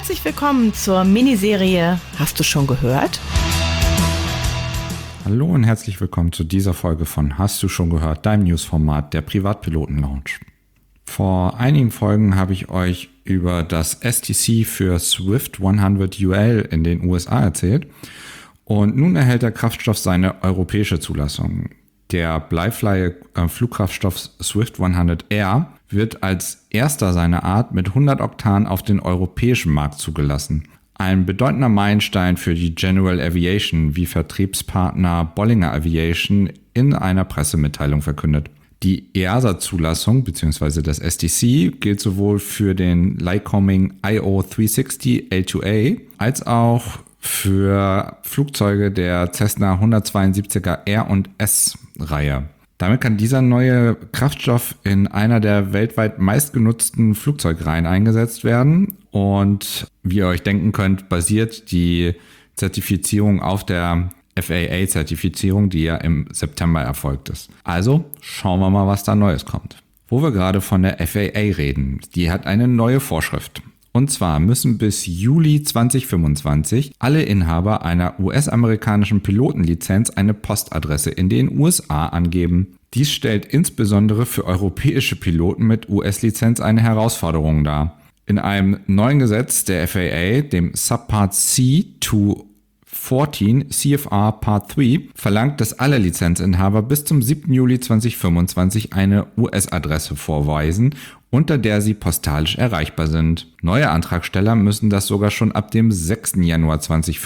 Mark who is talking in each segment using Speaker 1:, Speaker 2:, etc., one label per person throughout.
Speaker 1: Herzlich willkommen zur Miniserie Hast du schon gehört?
Speaker 2: Hallo und herzlich willkommen zu dieser Folge von Hast du schon gehört, deinem Newsformat der Privatpiloten-Lounge. Vor einigen Folgen habe ich euch über das STC für Swift 100 UL in den USA erzählt und nun erhält der Kraftstoff seine europäische Zulassung. Der bleifreie Flugkraftstoff Swift 100R wird als erster seiner Art mit 100 Oktan auf den europäischen Markt zugelassen. Ein bedeutender Meilenstein für die General Aviation, wie Vertriebspartner Bollinger Aviation in einer Pressemitteilung verkündet. Die EASA-Zulassung bzw. das STC gilt sowohl für den Lycoming IO360 L2A als auch für Flugzeuge der Cessna 172er R und S-Reihe. Damit kann dieser neue Kraftstoff in einer der weltweit meistgenutzten Flugzeugreihen eingesetzt werden. Und wie ihr euch denken könnt, basiert die Zertifizierung auf der FAA-Zertifizierung, die ja im September erfolgt ist. Also schauen wir mal, was da Neues kommt. Wo wir gerade von der FAA reden, die hat eine neue Vorschrift. Und zwar müssen bis Juli 2025 alle Inhaber einer US-amerikanischen Pilotenlizenz eine Postadresse in den USA angeben. Dies stellt insbesondere für europäische Piloten mit US-Lizenz eine Herausforderung dar. In einem neuen Gesetz der FAA, dem Subpart C to 14 CFR Part 3, verlangt, dass alle Lizenzinhaber bis zum 7. Juli 2025 eine US-Adresse vorweisen, unter der sie postalisch erreichbar sind. Neue Antragsteller müssen das sogar schon ab dem 6. Januar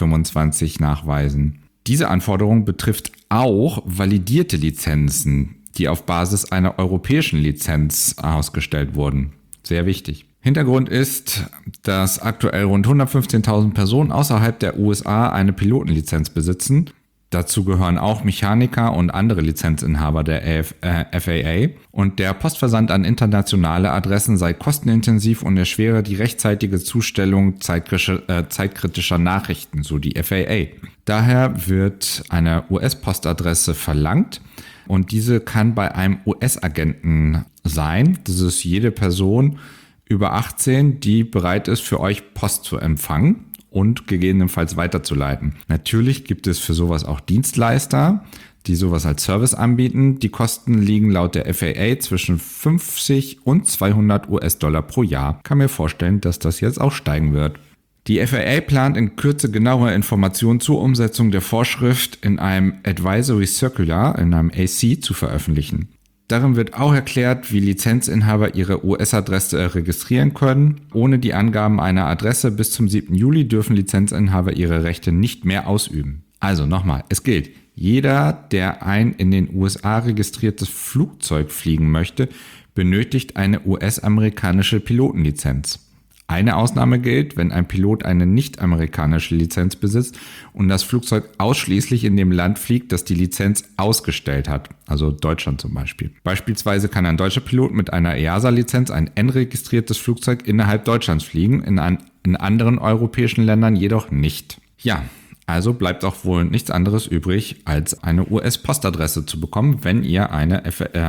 Speaker 2: 2025 nachweisen. Diese Anforderung betrifft auch validierte Lizenzen, die auf Basis einer europäischen Lizenz ausgestellt wurden. Sehr wichtig. Hintergrund ist, dass aktuell rund 115.000 Personen außerhalb der USA eine Pilotenlizenz besitzen. Dazu gehören auch Mechaniker und andere Lizenzinhaber der FAA. Und der Postversand an internationale Adressen sei kostenintensiv und erschwere die rechtzeitige Zustellung zeitkritischer Nachrichten, so die FAA. Daher wird eine US-Postadresse verlangt und diese kann bei einem US-Agenten sein. Das ist jede Person über 18, die bereit ist, für euch Post zu empfangen und gegebenenfalls weiterzuleiten. Natürlich gibt es für sowas auch Dienstleister, die sowas als Service anbieten. Die Kosten liegen laut der FAA zwischen 50 und 200 US-Dollar pro Jahr. Kann mir vorstellen, dass das jetzt auch steigen wird. Die FAA plant in Kürze genauere Informationen zur Umsetzung der Vorschrift in einem Advisory Circular, in einem AC, zu veröffentlichen. Darin wird auch erklärt, wie Lizenzinhaber ihre US-Adresse registrieren können. Ohne die Angaben einer Adresse bis zum 7. Juli dürfen Lizenzinhaber ihre Rechte nicht mehr ausüben. Also nochmal, es gilt, jeder, der ein in den USA registriertes Flugzeug fliegen möchte, benötigt eine US-amerikanische Pilotenlizenz. Eine Ausnahme gilt, wenn ein Pilot eine nicht-amerikanische Lizenz besitzt und das Flugzeug ausschließlich in dem Land fliegt, das die Lizenz ausgestellt hat, also Deutschland zum Beispiel. Beispielsweise kann ein deutscher Pilot mit einer EASA-Lizenz ein N-registriertes Flugzeug innerhalb Deutschlands fliegen, in anderen europäischen Ländern jedoch nicht. Ja, also bleibt auch wohl nichts anderes übrig, als eine US-Postadresse zu bekommen, wenn ihr eine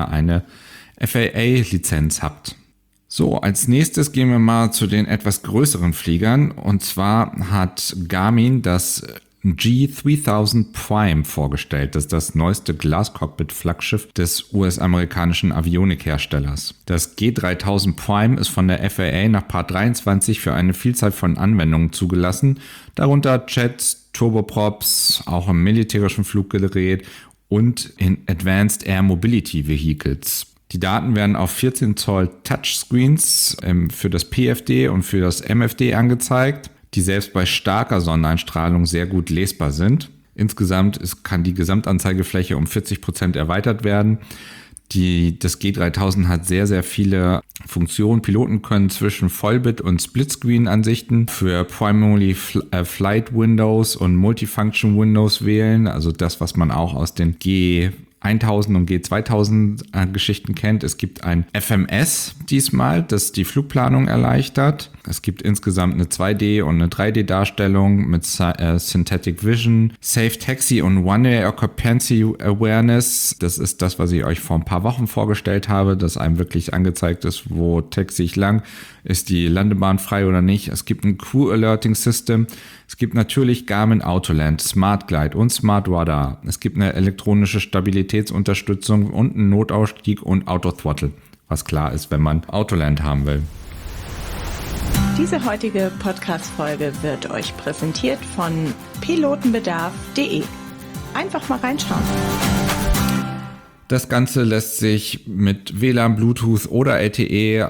Speaker 2: FAA-Lizenz habt. So, als nächstes gehen wir mal zu den etwas größeren Fliegern. Und zwar hat Garmin das G3000 Prime vorgestellt. Das ist das neueste Glascockpit-Flaggschiff des US-amerikanischen Avionikherstellers. Das G3000 Prime ist von der FAA nach Part 23 für eine Vielzahl von Anwendungen zugelassen, darunter Jets, Turboprops, auch im militärischen Fluggerät und in Advanced Air Mobility Vehicles. Die Daten werden auf 14 Zoll Touchscreens für das PFD und für das MFD angezeigt, die selbst bei starker Sonneneinstrahlung sehr gut lesbar sind. Insgesamt kann die Gesamtanzeigefläche um 40% erweitert werden. Das G3000 hat sehr, sehr viele Funktionen. Piloten können zwischen Vollbit- und Splitscreen-Ansichten für Primary Flight Windows und Multifunction Windows wählen, also das, was man auch aus den G G1000 und G2000 Geschichten kennt. Es gibt ein FMS diesmal, das die Flugplanung erleichtert. Es gibt insgesamt eine 2D- und eine 3D-Darstellung mit Synthetic Vision, Safe Taxi und One-Way Occupancy Awareness. Das ist das, was ich euch vor ein paar Wochen vorgestellt habe, dass einem wirklich angezeigt ist, wo taxi ich lang, ist die Landebahn frei oder nicht. Es gibt ein Crew Alerting System. Es gibt natürlich Garmin Autoland, Smart Glide und Smart Radar. Es gibt eine elektronische Stabilitätsunterstützung und einen Notausstieg und Auto Throttle, was klar ist, wenn man Autoland haben will.
Speaker 1: Diese heutige Podcast-Folge wird euch präsentiert von pilotenbedarf.de. Einfach mal reinschauen.
Speaker 2: Das Ganze lässt sich mit WLAN, Bluetooth oder LTE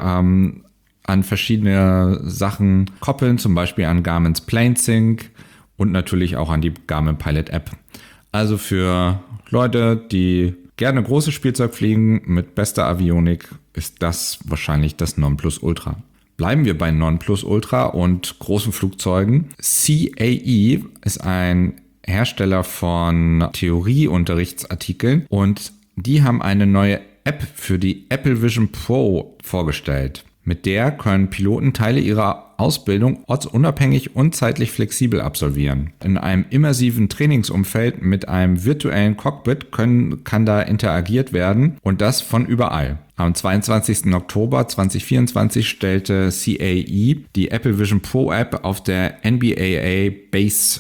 Speaker 2: an verschiedene Sachen koppeln, zum Beispiel an Garmin's PlaneSync und natürlich auch an die Garmin Pilot App. Also für Leute, die gerne großes Spielzeug fliegen mit bester Avionik, ist das wahrscheinlich das Nonplusultra. Bleiben wir bei Nonplusultra und großen Flugzeugen. CAE ist ein Hersteller von Theorieunterrichtsartikeln und die haben eine neue App für die Apple Vision Pro vorgestellt. Mit der können Piloten Teile ihrer Ausbildung ortsunabhängig und zeitlich flexibel absolvieren. In einem immersiven Trainingsumfeld mit einem virtuellen Cockpit kann da interagiert werden und das von überall. Am 22. Oktober 2024 stellte CAE die Apple Vision Pro App auf der NBAA Base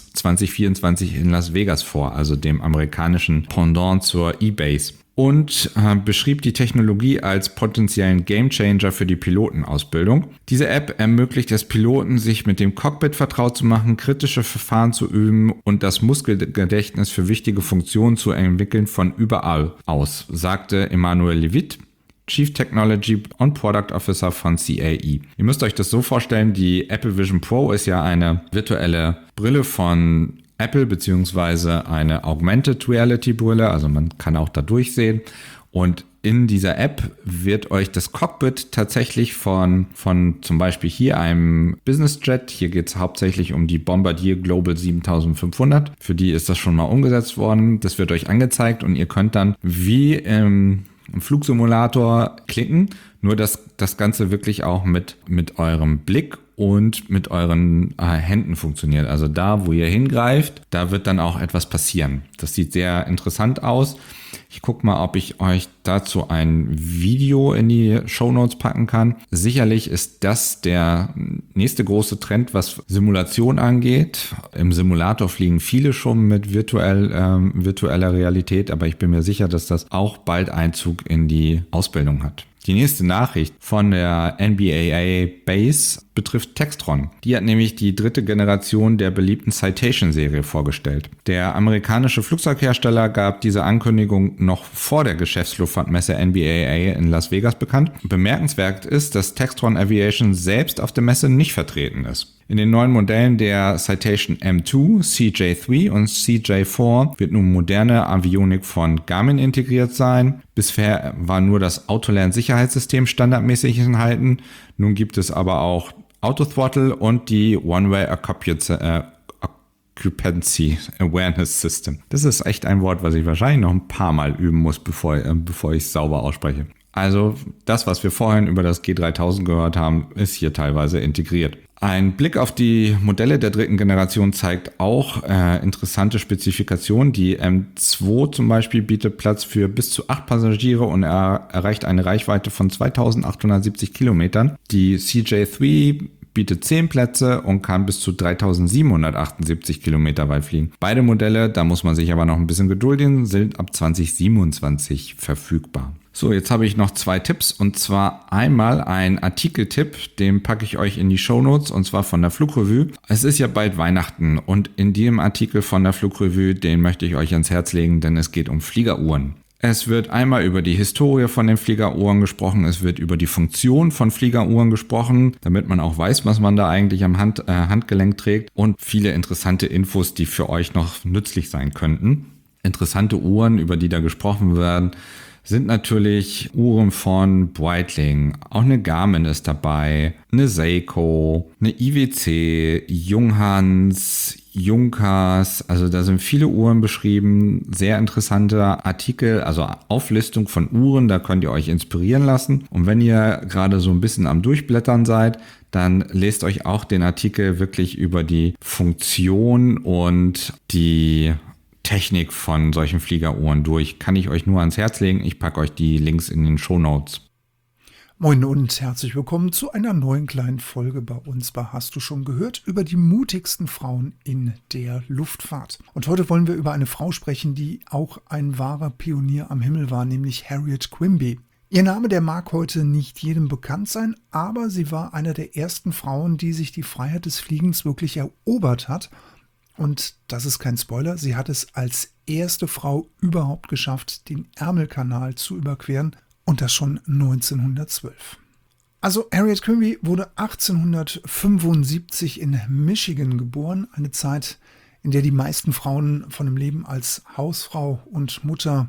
Speaker 2: 2024 in Las Vegas vor, also dem amerikanischen Pendant zur eBase. Und beschrieb die Technologie als potenziellen Gamechanger für die Pilotenausbildung. Diese App ermöglicht es Piloten, sich mit dem Cockpit vertraut zu machen, kritische Verfahren zu üben und das Muskelgedächtnis für wichtige Funktionen zu entwickeln von überall aus, sagte Emmanuel Levitt, Chief Technology and Product Officer von CAE. Ihr müsst euch das so vorstellen, die Apple Vision Pro ist ja eine virtuelle Brille von Apple beziehungsweise eine Augmented Reality Brille, also man kann auch da durchsehen und in dieser App wird euch das Cockpit tatsächlich von zum Beispiel hier einem Business Jet, hier geht es hauptsächlich um die Bombardier Global 7500, für die ist das schon mal umgesetzt worden, das wird euch angezeigt und ihr könnt dann wie im Flugsimulator klicken, nur dass das Ganze wirklich auch mit eurem Blick und mit euren Händen funktioniert. Also da, wo ihr hingreift, da wird dann auch etwas passieren. Das sieht sehr interessant aus. Ich gucke mal, ob ich euch dazu ein Video in die Shownotes packen kann. Sicherlich ist das der nächste große Trend, was Simulation angeht. Im Simulator fliegen viele schon mit virtueller Realität, aber ich bin mir sicher, dass das auch bald Einzug in die Ausbildung hat. Die nächste Nachricht von der NBAA Base betrifft Textron. Die hat nämlich die dritte Generation der beliebten Citation-Serie vorgestellt. Der amerikanische Flugzeughersteller gab diese Ankündigung noch vor der Geschäftsluftfahrtmesse NBAA in Las Vegas bekannt. Bemerkenswert ist, dass Textron Aviation selbst auf der Messe nicht vertreten ist. In den neuen Modellen der Citation M2, CJ3 und CJ4 wird nun moderne Avionik von Garmin integriert sein. Bisher war nur das Autoland-Sicherheitssystem standardmäßig enthalten. Nun gibt es aber auch Auto Throttle und die One-Way Occupancy Awareness System. Das ist echt ein Wort, was ich wahrscheinlich noch ein paar Mal üben muss, bevor ich es sauber ausspreche. Also das, was wir vorhin über das G3000 gehört haben, ist hier teilweise integriert. Ein Blick auf die Modelle der dritten Generation zeigt auch interessante Spezifikationen. Die M2 zum Beispiel bietet Platz für bis zu 8 Passagiere und erreicht eine Reichweite von 2870 Kilometern. Die CJ3 bietet 10 Plätze und kann bis zu 3778 Kilometer weit fliegen. Beide Modelle, da muss man sich aber noch ein bisschen gedulden, sind ab 2027 verfügbar. So, jetzt habe ich noch 2 Tipps und zwar einmal ein Artikeltipp, den packe ich euch in die Shownotes und zwar von der Flugrevue. Es ist ja bald Weihnachten und in dem Artikel von der Flugrevue, den möchte ich euch ans Herz legen, denn es geht um Fliegeruhren. Es wird einmal über die Historie von den Fliegeruhren gesprochen, es wird über die Funktion von Fliegeruhren gesprochen, damit man auch weiß, was man da eigentlich am Handgelenk trägt und viele interessante Infos, die für euch noch nützlich sein könnten. Interessante Uhren, über die da gesprochen werden, sind natürlich Uhren von Breitling. Auch eine Garmin ist dabei, eine Seiko, eine IWC, Junghans, Junkers. Also da sind viele Uhren beschrieben. Sehr interessante Artikel, also Auflistung von Uhren. Da könnt ihr euch inspirieren lassen. Und wenn ihr gerade so ein bisschen am Durchblättern seid, dann lest euch auch den Artikel wirklich über die Funktion und die Technik von solchen Fliegeruhren durch. Kann ich euch nur ans Herz legen. Ich packe euch die Links in den Shownotes.
Speaker 3: Moin und herzlich willkommen zu einer neuen kleinen Folge bei uns bei Hast du schon gehört über die mutigsten Frauen in der Luftfahrt. Und heute wollen wir über eine Frau sprechen, die auch ein wahrer Pionier am Himmel war, nämlich Harriet Quimby. Ihr Name, der mag heute nicht jedem bekannt sein, aber sie war eine der ersten Frauen, die sich die Freiheit des Fliegens wirklich erobert hat. Und das ist kein Spoiler, sie hat es als erste Frau überhaupt geschafft, den Ärmelkanal zu überqueren und das schon 1912. Also Harriet Quimby wurde 1875 in Michigan geboren, eine Zeit, in der die meisten Frauen von dem Leben als Hausfrau und Mutter,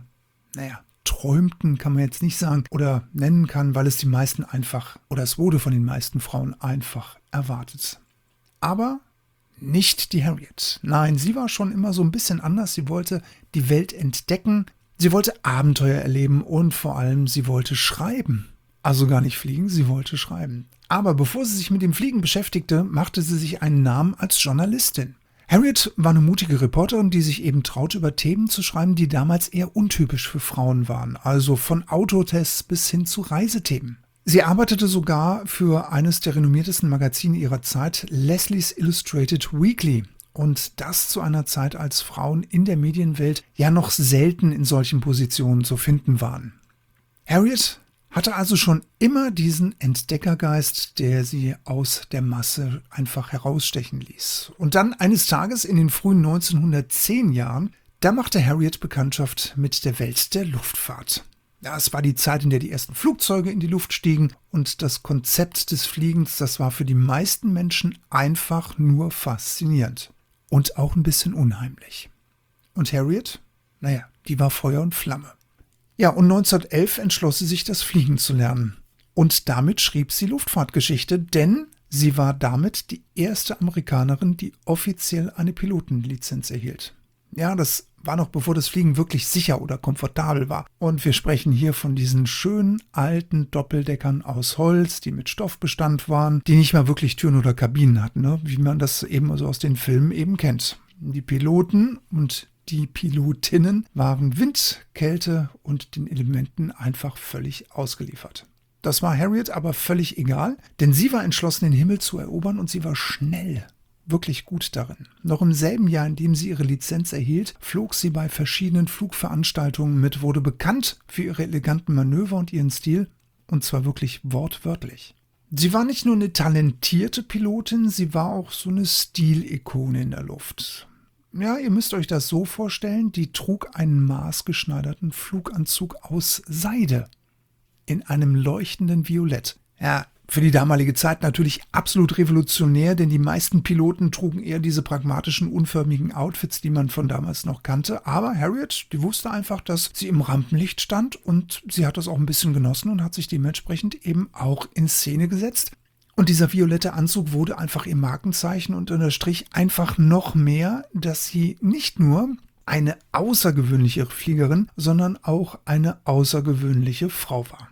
Speaker 3: träumten, kann man jetzt nicht sagen oder nennen kann, weil es die meisten einfach, oder es wurde von den meisten Frauen einfach erwartet. Aber nicht die Harriet. Nein, sie war schon immer so ein bisschen anders. Sie wollte die Welt entdecken, sie wollte Abenteuer erleben und vor allem sie wollte schreiben. Also gar nicht fliegen, sie wollte schreiben. Aber bevor sie sich mit dem Fliegen beschäftigte, machte sie sich einen Namen als Journalistin. Harriet war eine mutige Reporterin, die sich eben traute, über Themen zu schreiben, die damals eher untypisch für Frauen waren. Also von Autotests bis hin zu Reisethemen. Sie arbeitete sogar für eines der renommiertesten Magazine ihrer Zeit, Leslie's Illustrated Weekly. Und das zu einer Zeit, als Frauen in der Medienwelt ja noch selten in solchen Positionen zu finden waren. Harriet hatte also schon immer diesen Entdeckergeist, der sie aus der Masse einfach herausstechen ließ. Und dann eines Tages in den frühen 1910 Jahren, da machte Harriet Bekanntschaft mit der Welt der Luftfahrt. Ja, es war die Zeit, in der die ersten Flugzeuge in die Luft stiegen und das Konzept des Fliegens, das war für die meisten Menschen einfach nur faszinierend und auch ein bisschen unheimlich. Und Harriet, die war Feuer und Flamme. Ja, und 1911 entschloss sie sich, das Fliegen zu lernen. Und damit schrieb sie Luftfahrtgeschichte, denn sie war damit die erste Amerikanerin, die offiziell eine Pilotenlizenz erhielt. Ja, das war noch bevor das Fliegen wirklich sicher oder komfortabel war. Und wir sprechen hier von diesen schönen alten Doppeldeckern aus Holz, die mit Stoffbestand waren, die nicht mal wirklich Türen oder Kabinen hatten, ne? Wie man das eben also aus den Filmen eben kennt. Die Piloten und die Pilotinnen waren Wind, Kälte und den Elementen einfach völlig ausgeliefert. Das war Harriet aber völlig egal, denn sie war entschlossen, den Himmel zu erobern und sie war schnell, wirklich gut darin. Noch im selben Jahr, in dem sie ihre Lizenz erhielt, flog sie bei verschiedenen Flugveranstaltungen mit, wurde bekannt für ihre eleganten Manöver und ihren Stil, und zwar wirklich wortwörtlich. Sie war nicht nur eine talentierte Pilotin, sie war auch so eine Stilikone in der Luft. Ja, ihr müsst euch das so vorstellen, die trug einen maßgeschneiderten Fluganzug aus Seide in einem leuchtenden Violett. Ja, für die damalige Zeit natürlich absolut revolutionär, denn die meisten Piloten trugen eher diese pragmatischen, unförmigen Outfits, die man von damals noch kannte. Aber Harriet, die wusste einfach, dass sie im Rampenlicht stand und sie hat das auch ein bisschen genossen und hat sich dementsprechend eben auch in Szene gesetzt. Und dieser violette Anzug wurde einfach ihr Markenzeichen und unterstrich einfach noch mehr, dass sie nicht nur eine außergewöhnliche Fliegerin, sondern auch eine außergewöhnliche Frau war.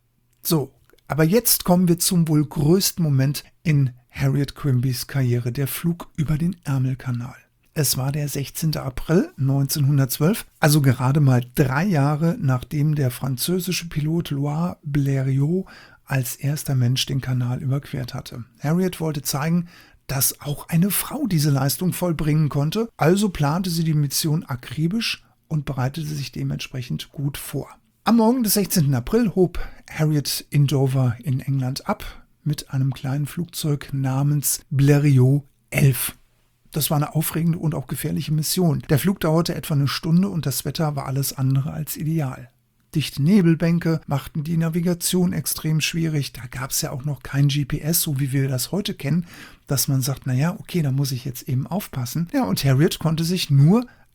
Speaker 3: So, aber jetzt kommen wir zum wohl größten Moment in Harriet Quimbys Karriere, der Flug über den Ärmelkanal. Es war der 16. April 1912, also gerade mal 3 Jahre, nachdem der französische Pilot Louis Blériot als erster Mensch den Kanal überquert hatte. Harriet wollte zeigen, dass auch eine Frau diese Leistung vollbringen konnte, also plante sie die Mission akribisch und bereitete sich dementsprechend gut vor. Am Morgen des 16. April hob Harriet in Dover in England ab mit einem kleinen Flugzeug namens Blériot 11. Das war eine aufregende und auch gefährliche Mission. Der Flug dauerte etwa eine Stunde und das Wetter war alles andere als ideal. Dichte Nebelbänke machten die Navigation extrem schwierig. Da gab es ja auch noch kein GPS, so wie wir das heute kennen, dass man sagt, da muss ich jetzt eben aufpassen. Ja, und Harriet konnte sich nur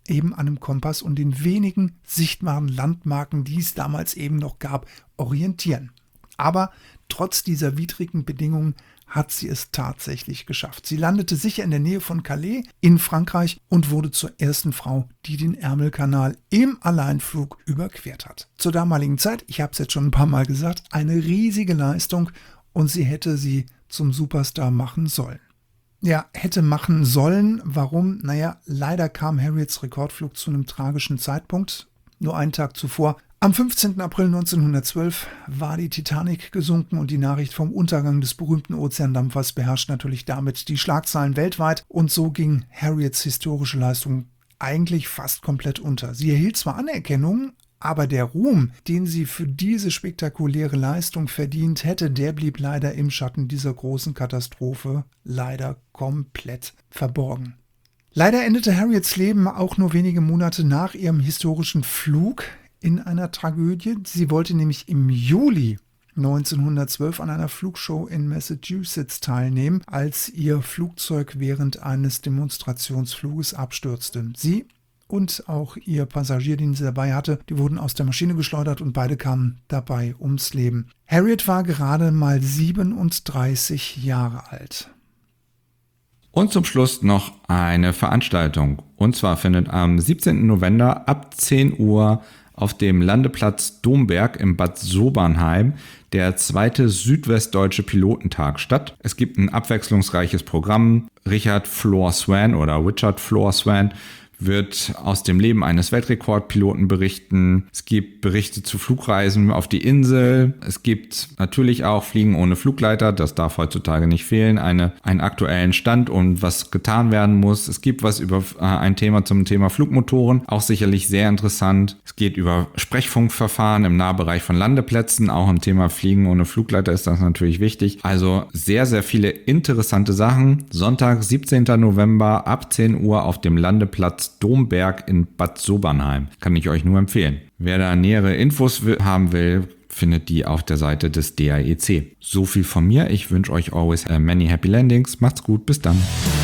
Speaker 3: eben an einem Kompass und den wenigen sichtbaren Landmarken, die es damals eben noch gab, orientieren. Aber trotz dieser widrigen Bedingungen hat sie es tatsächlich geschafft. Sie landete sicher in der Nähe von Calais in Frankreich und wurde zur ersten Frau, die den Ärmelkanal im Alleinflug überquert hat. Zur damaligen Zeit, ich habe es jetzt schon ein paar Mal gesagt, eine riesige Leistung und sie hätte sie zum Superstar machen sollen. Ja, hätte machen sollen. Warum? Naja, leider kam Harriets Rekordflug zu einem tragischen Zeitpunkt. Nur einen Tag zuvor, am 15. April 1912, war die Titanic gesunken und die Nachricht vom Untergang des berühmten Ozeandampfers beherrscht natürlich damit die Schlagzeilen weltweit. Und so ging Harriets historische Leistung eigentlich fast komplett unter. Sie erhielt zwar Anerkennung, aber der Ruhm, den sie für diese spektakuläre Leistung verdient hätte, der blieb leider im Schatten dieser großen Katastrophe leider komplett verborgen. Leider endete Harriets Leben auch nur wenige Monate nach ihrem historischen Flug in einer Tragödie. Sie wollte nämlich im Juli 1912 an einer Flugshow in Massachusetts teilnehmen, als ihr Flugzeug während eines Demonstrationsfluges abstürzte. Sie und auch ihr Passagier, den sie dabei hatte, die wurden aus der Maschine geschleudert und beide kamen dabei ums Leben. Harriet war gerade mal 37 Jahre alt.
Speaker 2: Und zum Schluss noch eine Veranstaltung. Und zwar findet am 17. November ab 10 Uhr auf dem Landeplatz Domberg im Bad Sobernheim der 2. Südwestdeutsche Pilotentag statt. Es gibt ein abwechslungsreiches Programm. Richard Floor Swan wird aus dem Leben eines Weltrekordpiloten berichten. Es gibt Berichte zu Flugreisen auf die Insel. Es gibt natürlich auch Fliegen ohne Flugleiter, das darf heutzutage nicht fehlen, einen aktuellen Stand und was getan werden muss. Es gibt was über ein Thema zum Thema Flugmotoren, auch sicherlich sehr interessant. Es geht über Sprechfunkverfahren im Nahbereich von Landeplätzen, auch im Thema Fliegen ohne Flugleiter ist das natürlich wichtig. Also sehr, sehr viele interessante Sachen. Sonntag, 17. November ab 10 Uhr auf dem Landeplatz Domberg in Bad Sobernheim. Kann ich euch nur empfehlen. Wer da nähere Infos haben will, findet die auf der Seite des DAEC. So viel von mir. Ich wünsche euch always many happy landings. Macht's gut. Bis dann.